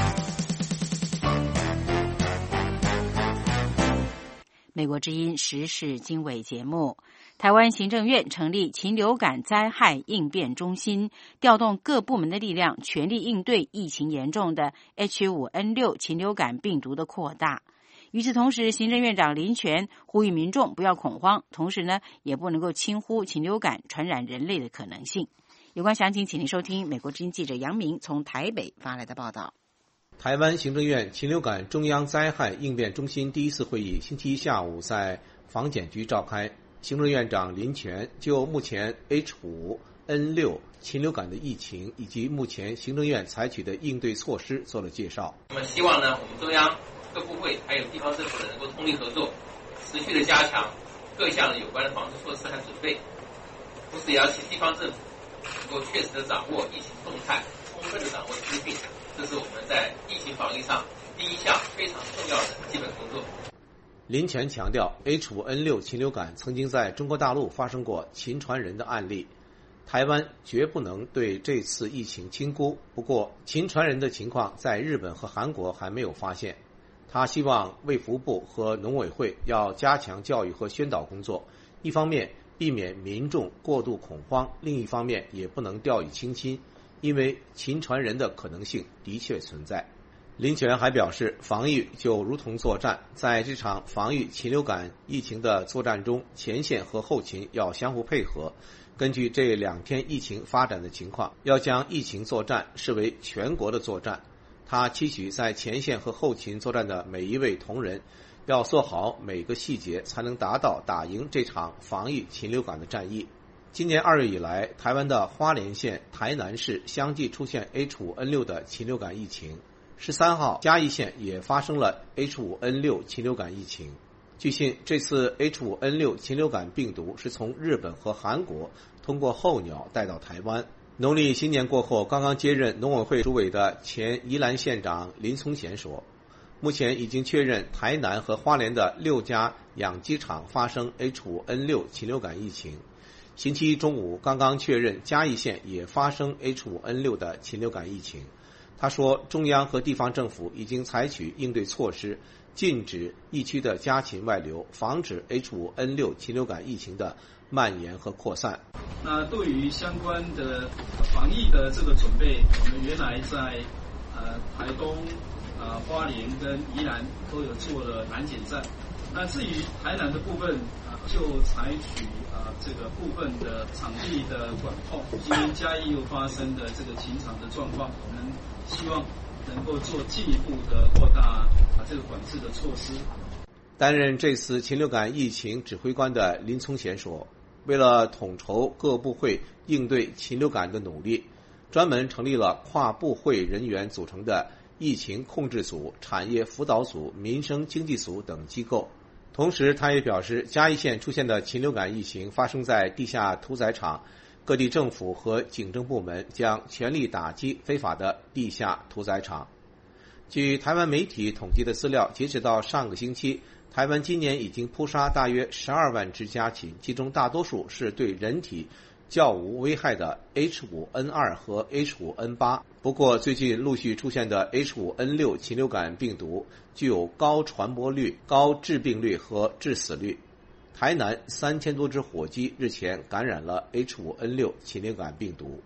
美国之音时事经纬节目，台湾行政院成立禽流感灾害应变中心，调动各部门的力量，全力应对疫情严重的 H 五 N 六 禽流感病毒的扩大。与此同时，行政院长林全呼吁民众不要恐慌，同时呢，也不能够轻忽禽流感传染人类的可能性。有关详情，请您收听美国之音记者杨明从台北发来的报道。 台湾行政院禽流感中央灾害应变中心第一次会议星期一下午在防检局召开，行政院长林全就目前 H 五 N 六 禽流感的疫情以及目前行政院采取的应对措施做了介绍。 那么希望呢，我们中央各部会还有地方政府能够通力合作，持续的加强各项有关的防治措施和准备，同时也要请地方政府能够确实的掌握疫情动态，充分的掌握资讯，这是我们在疫情防疫上第一项非常重要的基本工作。 林全强调 H 五 N 六 禽流感曾经在中国大陆发生过禽传人的案例，台湾绝不能对这次疫情轻估，不过禽传人的情况在日本和韩国还没有发现。他希望卫福部和农委会要加强教育和宣导工作，一方面避免民众过度恐慌，另一方面也不能掉以轻心，因为禽传人的可能性的确存在。林全还表示，防疫就如同作战，在这场防御禽流感疫情的作战中，前线和后勤要相互配合，根据这两天疫情发展的情况，要将疫情作战视为全国的作战。他期许在前线和后勤作战的每一位同仁要做好每个细节，才能达到打赢这场防御禽流感的战役。今年二月以来，台湾的花莲县、台南市相继出现 H 五 N 六 的禽流感疫情。十三号，嘉义县也发生了 H 五 N 六 禽流感疫情。据悉，这次 H 五 N 六 禽流感病毒是从日本和韩国通过候鸟带到台湾。农历新年过后，刚刚接任农委会主委的前宜兰县长林聪贤说，目前已经确认台南和花莲的六家养鸡场发生 H 五 N 六 禽流感疫情。星期一中午刚刚确认嘉义县也发生 H 五 N 六 的禽流感疫情。他说，中央和地方政府已经采取应对措施，禁止疫区的家禽外流，防止 H 五 N 六 禽流感疫情的蔓延和扩散。 那对于相关的防疫的这个准备，我们原来在呃台东、呃花莲跟宜兰都有做了南检站。那至于台南的部分，啊、呃、就采取啊、呃、这个部分的场地的管控。今天嘉义又发生的这个禽场的状况，我们希望能够做进一步的扩大啊这个管制的措施。 担任这次禽流感疫情指挥官的林聪贤说，为了统筹各部会应对禽流感的努力，专门成立了跨部会人员组成的疫情控制组、产业辅导组、民生经济组等机构。同时，他也表示，嘉义县出现的禽流感疫情发生在地下屠宰场，各地政府和警政部门将全力打击非法的地下屠宰场。据台湾媒体统计的资料，截止到上个星期，台湾今年已经扑杀大约十二万只家禽，其中大多数是对人体较无危害的 H 五 N 二 和 H 五 N 八。不过，最近陆续出现的 H 五 N 六 禽流感病毒具有高传播率、高致病率和致死率。台南三千多只火鸡日前感染了 H 五 N 六 禽流感病毒。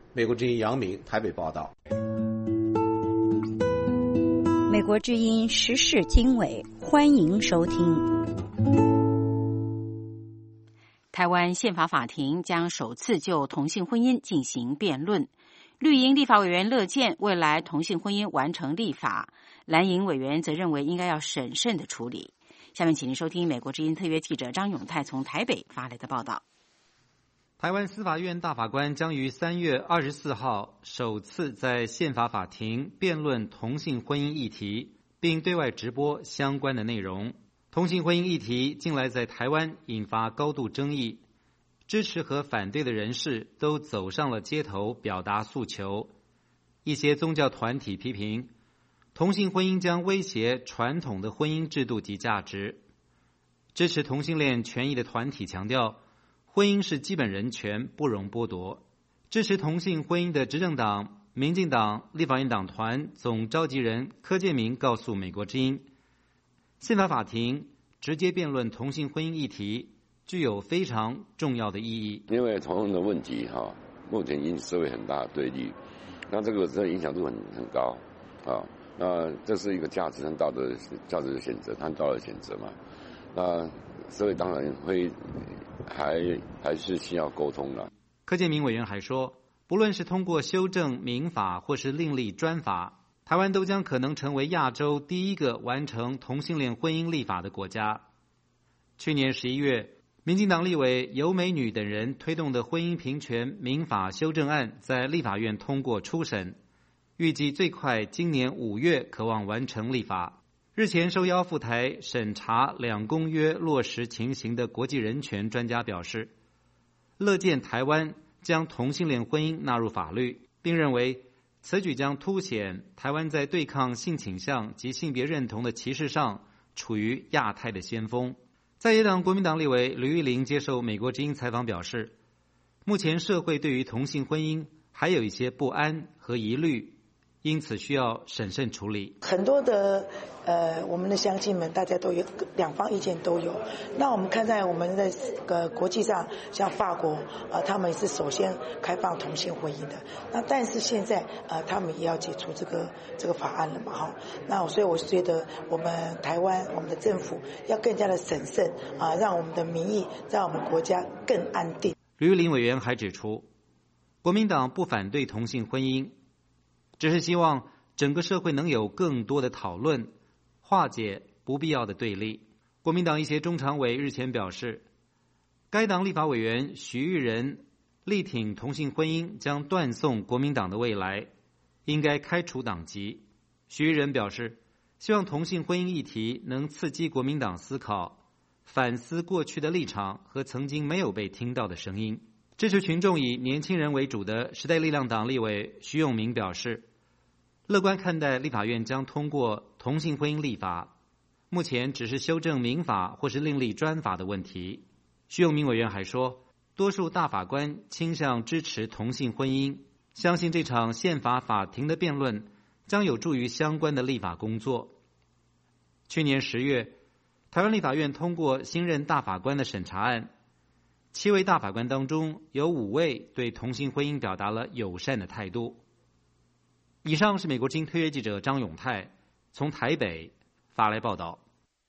美国之音杨明台北报道。 美国之音时事经纬，欢迎收听。 台湾宪法法庭将首次就同性婚姻进行辩论。绿营立法委员乐见未来同性婚姻完成立法，蓝营委员则认为应该要审慎的处理。下面请您收听美国之音特约记者张永泰从台北发来的报道。 台湾司法院大法官将于三月二十四号首次在宪法法庭辩论同性婚姻议题，并对外直播相关的内容。同性婚姻议题近来在台湾引发高度争议，支持和反对的人士都走上了街头表达诉求。一些宗教团体批评同性婚姻将威胁传统的婚姻制度及价值。支持同性恋权益的团体强调婚姻是基本人权，不容剥夺。支持同性婚姻的执政党民进党立法院党团总召集人柯建铭告诉美国之音，宪法法庭直接辩论同性婚姻议题具有非常重要的意义。 因为同性的问题哈，目前引起社会很大的对立，那这个这个影响度很很高啊。那这是一个价值和道德价值的选择，和道德选择嘛。那社会当然会还还是需要沟通的。 柯建铭委员还说，不论是通过修正民法或是另立专法，台湾都将可能成为亚洲第一个完成同性恋婚姻立法的国家。去年十一月，民进党立委游美女等人推动的婚姻平权民法修正案在立法院通过初审，预计最快今年五月可望完成立法。日前受邀赴台审查两公约落实情形的国际人权专家表示，乐见台湾将同性恋婚姻纳入法律，并认为此举将凸显台湾在对抗性倾向及性别认同的歧视上处于亚太的先锋。在野党国民党立委吕玉玲接受美国之音采访表示，目前社会对于同性婚姻还有一些不安和疑虑，因此需要审慎处理。 很多的呃，我们的乡亲们，大家都有两方意见都有。那我们看在我们的呃国际上，像法国呃，他们是首先开放同性婚姻的。那但是现在呃，他们也要解除这个这个法案了嘛，哈。那所以我觉得我们台湾我们的政府要更加的审慎啊、呃，让我们的民意，让我们国家更安定。 吕玉玲委员还指出，国民党不反对同性婚姻，只是希望整个社会能有更多的讨论，化解不必要的对立。国民党一些中常委日前表示，该党立法委员许玉仁力挺同性婚姻将断送国民党的未来，应该开除党籍。许玉仁表示，希望同性婚姻议题能刺激国民党思考，反思过去的立场和曾经没有被听到的声音。支持群众以年轻人为主的时代力量党立委徐永明表示，乐观看待立法院将通过同性婚姻立法，目前只是修正民法或是另立专法的问题。徐永明委员还说，多数大法官倾向支持同性婚姻，相信这场宪法法庭的辩论将有助于相关的立法工作。去年十月，台湾立法院通过新任大法官的审查案，七位大法官当中有五位对同性婚姻表达了友善的态度。以上是美国之音特约记者张永泰从台北发来报道。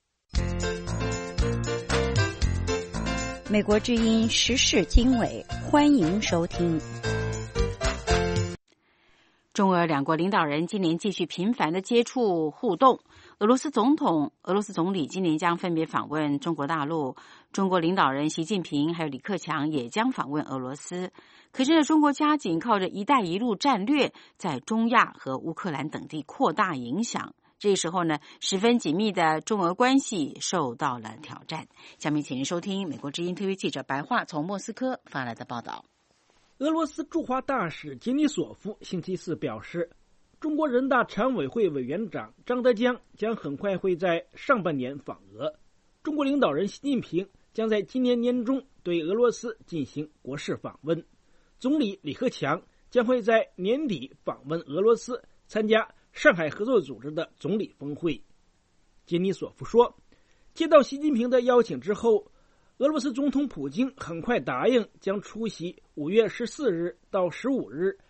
美国之音时事经纬，欢迎收听。 中俄两国领导人今年继续频繁的接触互动。俄罗斯总统、俄罗斯总理今年将分别访问中国大陆，中国领导人习近平还有李克强也将访问俄罗斯。可是呢，中国加紧靠着“一带一路”战略，在中亚和乌克兰等地扩大影响。这时候呢，十分紧密的中俄关系受到了挑战。下面请您收听美国之音特约记者白桦从莫斯科发来的报道。 俄罗斯驻华大使金尼索夫星期四表示，中国人大常委会委员长张德江将很快会在上半年访俄。中国领导人习近平将在今年年中对俄罗斯进行国事访问。总理李克强将会在年底访问俄罗斯，参加上海合作组织的总理峰会。金尼索夫说，接到习近平的邀请之后，俄罗斯总统普京很快答应将出席五月十四日到十五日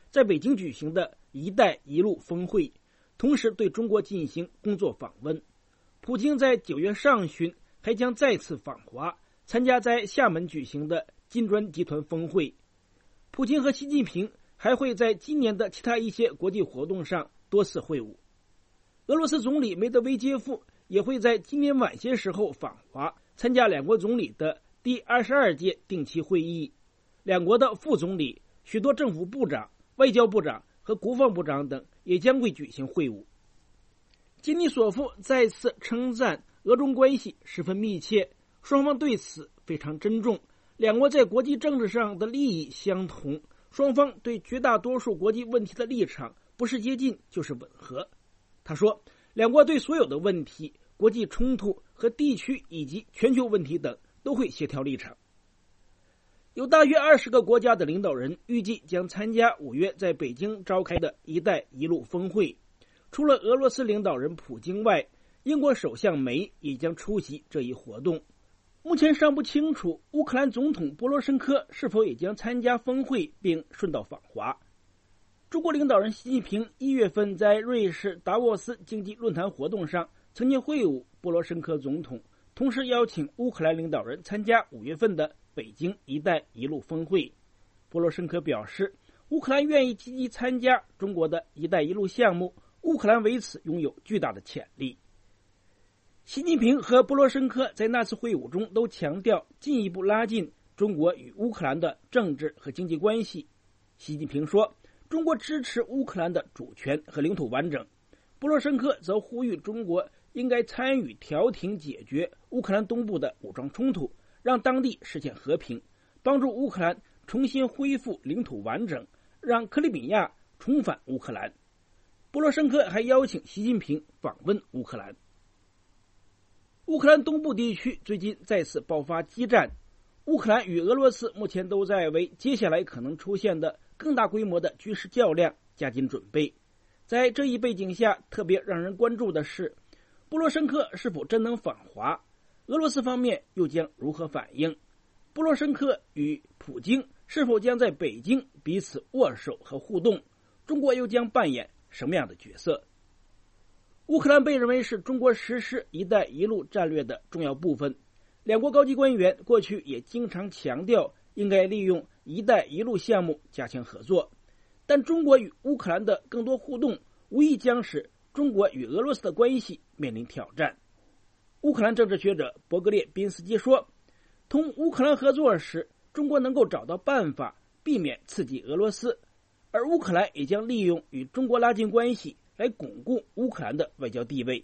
在北京举行的一带一路峰会，同时对中国进行工作访问。普京在九月上旬还将再次访华，参加在厦门举行的金砖集团峰会。普京和习近平还会在今年的其他一些国际活动上多次会晤。俄罗斯总理梅德韦杰夫也会在今年晚些时候访华，参加两国总理的第二十二届定期会议。两国的副总理、许多政府部长、外交部长和国防部长等也将会举行会晤。金尼索夫再次称赞俄中关系十分密切，双方对此非常珍重。两国在国际政治上的利益相同，双方对绝大多数国际问题的立场不是接近就是吻合。他说，两国对所有的问题、国际冲突和地区以及全球问题等都会协调立场。有大约二十个国家的领导人预计将参加五月在北京召开的一带一路峰会。除了俄罗斯领导人普京外，英国首相梅也将出席这一活动。目前尚不清楚乌克兰总统波罗申科是否也将参加峰会并顺道访华。中国领导人习近平一月份在瑞士达沃斯经济论坛活动上曾经会晤波罗申科总统，同时邀请乌克兰领导人参加五月份的北京一带一路峰会。波罗申科表示，乌克兰愿意积极参加中国的一带一路项目，乌克兰为此拥有巨大的潜力。习近平和波罗申科在那次会晤中都强调进一步拉近中国与乌克兰的政治和经济关系。习近平说，中国支持乌克兰的主权和领土完整。波罗申科则呼吁中国应该参与调停解决乌克兰东部的武装冲突，让当地实现和平，帮助乌克兰重新恢复领土完整，让克里米亚重返乌克兰。波罗申科还邀请习近平访问乌克兰。乌克兰东部地区最近再次爆发激战，乌克兰与俄罗斯目前都在为接下来可能出现的更大规模的军事较量加紧准备。在这一背景下，特别让人关注的是，波罗申科是否真能访华？俄罗斯方面又将如何反应？波罗申科与普京是否将在北京彼此握手和互动？中国又将扮演什么样的角色？乌克兰被认为是中国实施“一带一路”战略的重要部分。两国高级官员过去也经常强调，应该利用“一带一路”项目加强合作。但中国与乌克兰的更多互动，无疑将使中国与俄罗斯的关系面临挑战。乌克兰政治学者博格列宾斯基说，同乌克兰合作时，中国能够找到办法避免刺激俄罗斯，而乌克兰也将利用与中国拉近关系来巩固乌克兰的外交地位。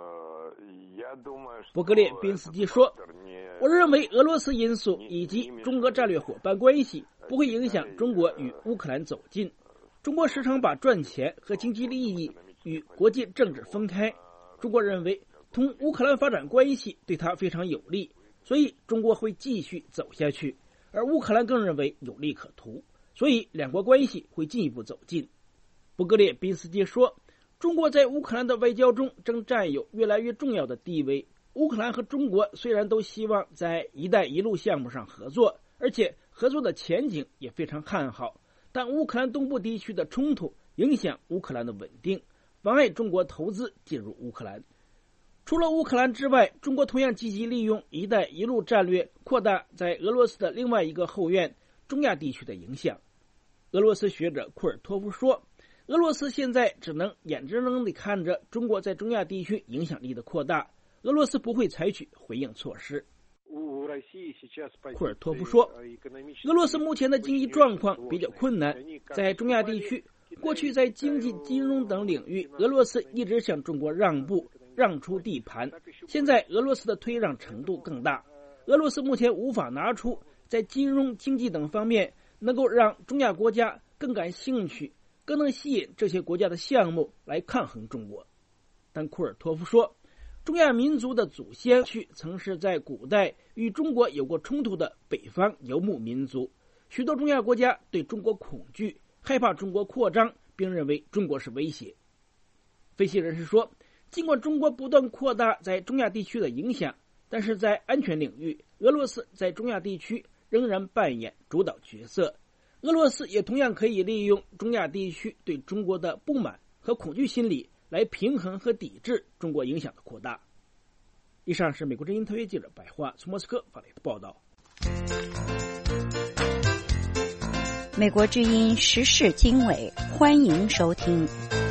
博格列宾斯基说，我认为俄罗斯因素以及中俄战略伙伴关系不会影响中国与乌克兰走近。中国时常把赚钱和经济利益与国际政治分开。中国认为同乌克兰发展关系对他非常有利，所以中国会继续走下去，而乌克兰更认为有利可图，所以两国关系会进一步走近。博格列宾斯基说，中国在乌克兰的外交中正占有越来越重要的地位。乌克兰和中国虽然都希望在“一带一路”项目上合作，而且合作的前景也非常看好，但乌克兰东部地区的冲突影响乌克兰的稳定，妨碍中国投资进入乌克兰。除了乌克兰之外，中国同样积极利用“一带一路”战略扩大在俄罗斯的另外一个后院中亚地区的影响。俄罗斯学者库尔托夫说，俄罗斯现在只能眼睁睁地看着中国在中亚地区影响力的扩大，俄罗斯不会采取回应措施。库尔托夫说，俄罗斯目前的经济状况比较困难，在中亚地区，过去在经济、金融等领域，俄罗斯一直向中国让步，让出地盘，现在俄罗斯的退让程度更大。俄罗斯目前无法拿出在金融、经济等方面能够让中亚国家更感兴趣、更能吸引这些国家的项目来抗衡中国。但库尔托夫说，中亚民族的祖先区曾是在古代与中国有过冲突的北方游牧民族，许多中亚国家对中国恐惧，害怕中国扩张，并认为中国是威胁。分析人士说，尽管中国不断扩大在中亚地区的影响，但是在安全领域，俄罗斯在中亚地区仍然扮演主导角色。 俄罗斯也同样可以利用中亚地区对中国的不满和恐惧心理来平衡和抵制中国影响的扩大。以上是美国之音特约记者白桦从莫斯科发来的报道。 美国之音时事经纬，欢迎收听。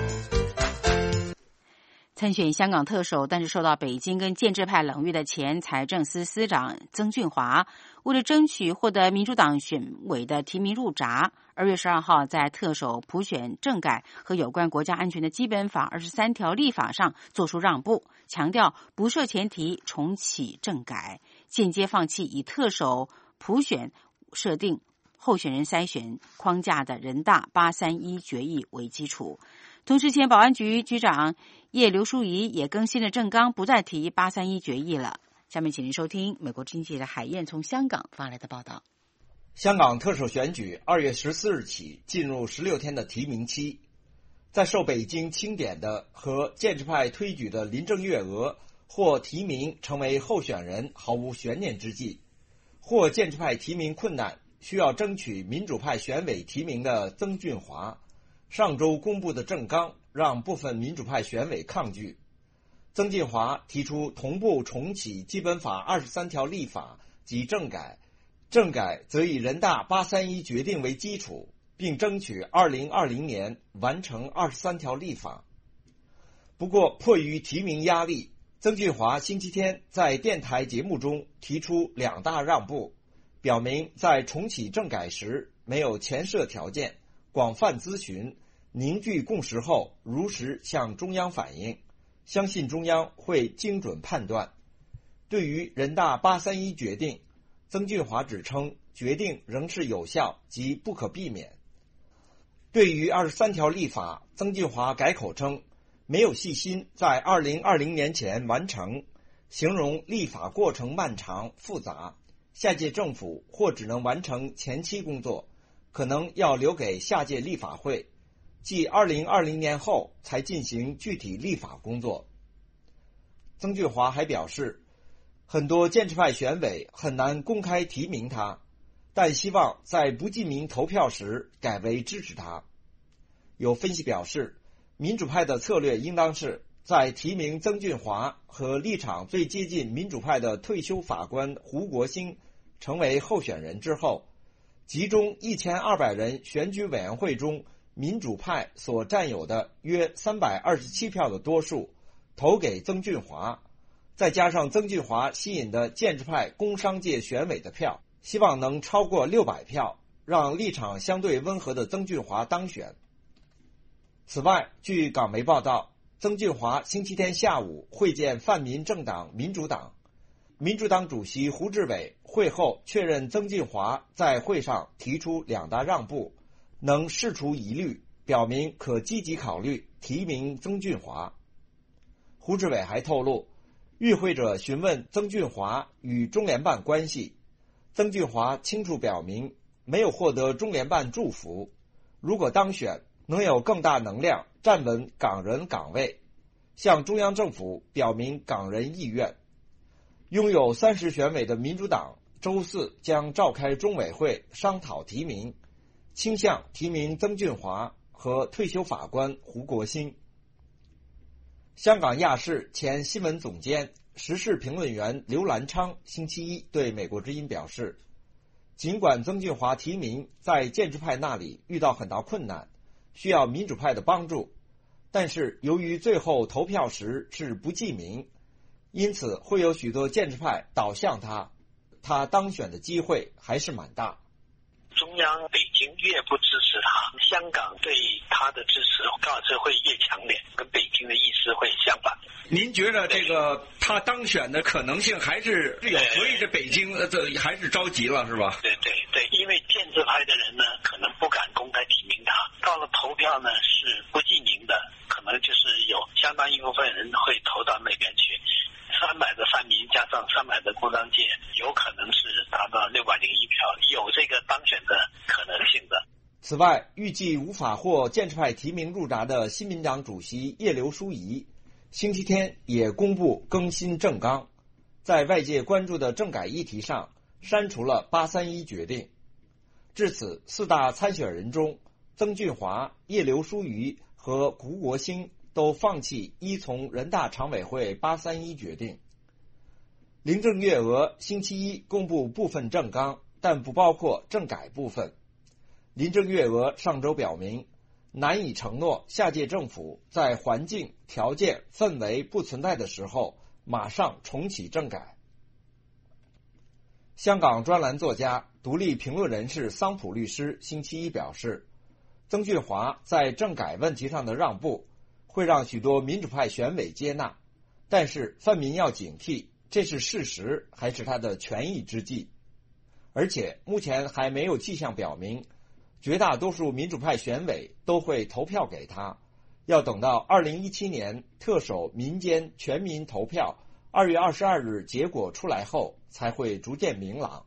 参选香港特首，但是受到北京跟建制派冷遇的前财政司司长曾俊华，为了争取获得民主党选委的提名入闸，二月十二号在特首普选政改和有关国家安全的基本法二十三条立法上做出让步，强调不设前提重启政改，间接放弃以特首普选设定候选人筛选框架的人大八三一决议为基础。同时，前保安局局长叶刘淑仪也更新了政纲，不再提八三一决议了。下面请您收听美国经济的海燕从香港发来的报道。 香港特首选举二月十四日起进入十六天的提名期，在受北京钦点的和建制派推举的林郑月娥或提名成为候选人毫无悬念之际，或建制派提名困难需要争取民主派选委提名的曾俊华上周公布的政纲让部分民主派选委抗拒。曾俊华提出同步重启基本法二十三条立法及政改，政改则以人大八三一决定为基础，并争取二零二零年完成二十三条立法。不过迫于提名压力，曾俊华星期天在电台节目中提出两大让步，表明在重启政改时没有前设条件，广泛咨询，凝聚共识后如实向中央反映，相信中央会精准判断。对于人大八三一决定，曾俊华指称决定仍是有效及不可避免。对于二十三条立法，曾俊华改口称没有细心在二零二零年前完成，形容立法过程漫长复杂，下届政府或只能完成前期工作，可能要留给下届立法会，即二零二零年后才进行具体立法工作。曾俊华还表示，很多建制派选委很难公开提名他，但希望在不记名投票时改为支持他。有分析表示，民主派的策略应当是在提名曾俊华和立场最接近民主派的退休法官胡国兴成为候选人之后，集中一千二百人选举委员会中民主派所占有的约三百二十七票的多数投给曾俊华，再加上曾俊华吸引的建制派工商界选委的票，希望能超过六百票，让立场相对温和的曾俊华当选。此外，据港媒报道，曾俊华星期天下午会见泛民政党民主党，民主党主席胡志伟会后确认曾俊华在会上提出两大让步，能释除疑虑，表明可积极考虑提名曾俊华。胡志伟还透露，与会者询问曾俊华与中联办关系，曾俊华清楚表明没有获得中联办祝福，如果当选能有更大能量站稳港人岗位，向中央政府表明港人意愿。拥有三十选委的民主党周四将召开中委会商讨提名，倾向提名曾俊华和退休法官胡国兴。香港亚视前新闻总监、时事评论员刘兰昌星期一对美国之音表示，尽管曾俊华提名在建制派那里遇到很大困难，需要民主派的帮助，但是由于最后投票时是不记名，因此会有许多建制派倒向他，他当选的机会还是蛮大。 中央北京越不支持他，香港对他的支持告知会越强烈，跟北京的意思会相反。 您觉得这个他当选的可能性还是有，所以这北京呃这还是着急了，是吧？ 对对对，因为建制派的人呢，可能不敢公开提名他，到了投票呢是不记名的，可能就是有相当一部分人会投到那边去。三百的泛民加上三百的工商界，有可能是达到六百零一票，有这个当选的可能性的。 此外，预计无法获建制派提名入闸的新民党主席叶刘淑仪，星期天也公布更新政纲，在外界关注的政改议题上删除了八三一决定。 至此，四大参选人中，曾俊华、叶刘淑仪和胡国兴都放弃依从人大常委会八三一决定。林郑月娥星期一公布部分政纲，但不包括政改部分。林郑月娥上周表明，难以承诺下届政府在环境、条件、氛围不存在的时候马上重启政改。香港专栏作家、独立评论人士桑普律师星期一表示，曾俊华在政改问题上的让步会让许多民主派选委接纳，但是泛民要警惕，这是事实还是他的权宜之计。而且目前还没有迹象表明绝大多数民主派选委都会投票给他，要等到二零一七年特首民间全民投票二月二十二日结果出来后才会逐渐明朗。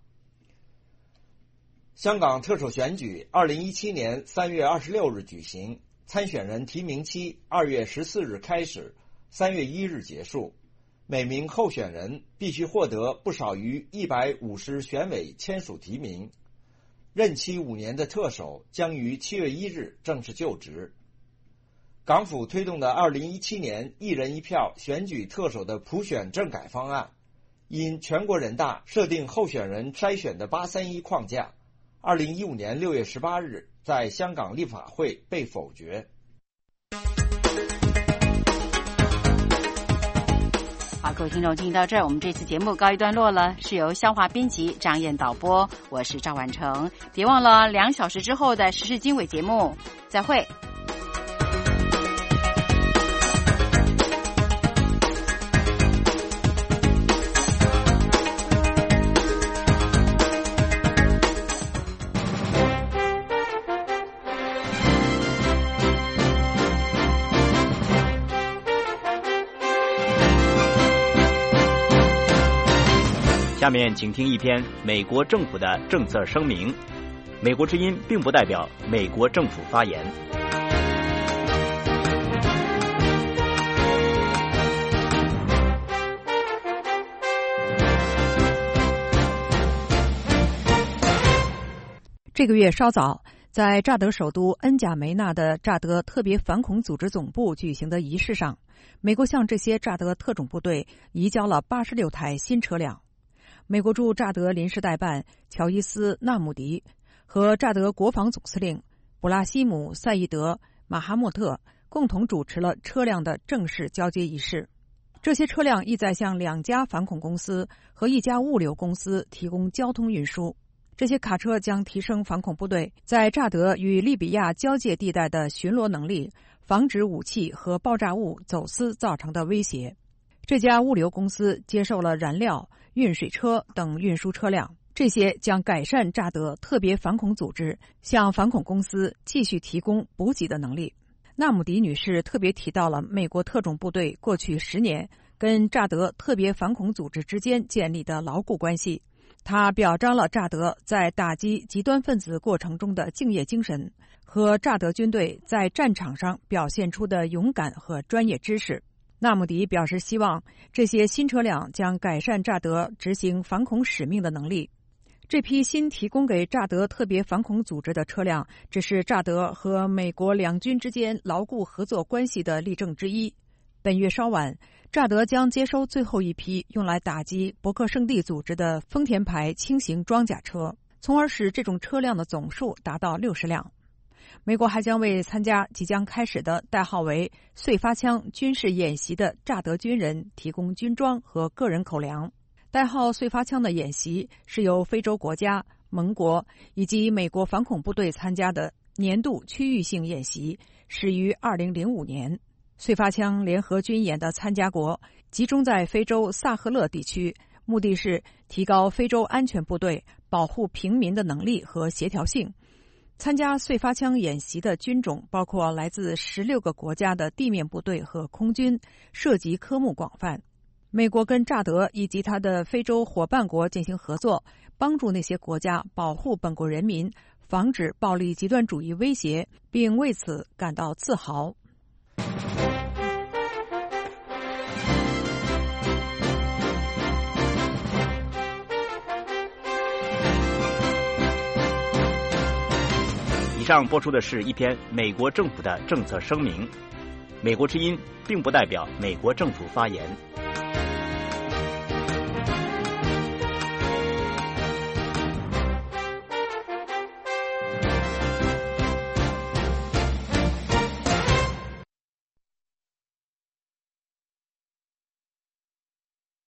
香港特首选举二零一七年三月二十六日举行，参选人提名期二月十四日开始，三月一日结束。每名候选人必须获得不少于一百五十选委签署提名。任期五年的特首将于七月一日正式就职。港府推动的二零一七年一人一票选举特首的普选政改方案，因全国人大设定候选人筛选的八三一框架，二零一五年六月十八日在香港立法会被否决。 好，各位听众，进行到这儿，我们这次节目告一段落了。是由肖华编辑、张燕导播，我是赵婉成。别忘了两小时之后的时事经纬节目，再会。 下面请听一篇美国政府的政策声明。美国之音并不代表美国政府发言。 这个月稍早，在乍得首都恩贾梅纳的乍得特别反恐组织总部举行的仪式上，美国向这些乍得特种部队移交了八十六台新车辆。美国驻乍得临时代办乔伊斯·纳姆迪和乍得国防总司令布拉西姆·赛义德·马哈默特共同主持了车辆的正式交接仪式。这些车辆意在向两家反恐公司和一家物流公司提供交通运输。这些卡车将提升反恐部队在乍得与利比亚交界地带的巡逻能力，防止武器和爆炸物走私造成的威胁。这家物流公司接受了燃料、运水车等运输车辆，这些将改善乍得特别反恐组织向反恐公司继续提供补给的能力。纳姆迪女士特别提到了美国特种部队过去十年跟乍得特别反恐组织之间建立的牢固关系。她表彰了乍得在打击极端分子过程中的敬业精神和乍得军队在战场上表现出的勇敢和专业知识。纳姆迪表示希望这些新车辆将改善乍得执行反恐使命的能力。这批新提供给乍得特别反恐组织的车辆只是乍得和美国两军之间牢固合作关系的例证之一。本月稍晚，乍得将接收最后一批用来打击伯克圣地组织的丰田牌轻型装甲车，从而使这种车辆的总数达到六十辆。美国还将为参加即将开始的代号为燧发枪军事演习的乍得军人提供军装和个人口粮。代号燧发枪的演习是由非洲国家、盟国以及美国反恐部队参加的年度区域性演习，始于二零零五年。燧发枪联合军演的参加国集中在非洲萨赫勒地区，目的是提高非洲安全部队保护平民的能力和协调性。参加燧发枪演习的军种包括来自十六个国家的地面部队和空军，涉及科目广泛。美国跟乍得以及他的非洲伙伴国进行合作，帮助那些国家保护本国人民，防止暴力极端主义威胁，并为此感到自豪。 上播出的是一篇美国政府的政策声明，美国之音并不代表美国政府发言。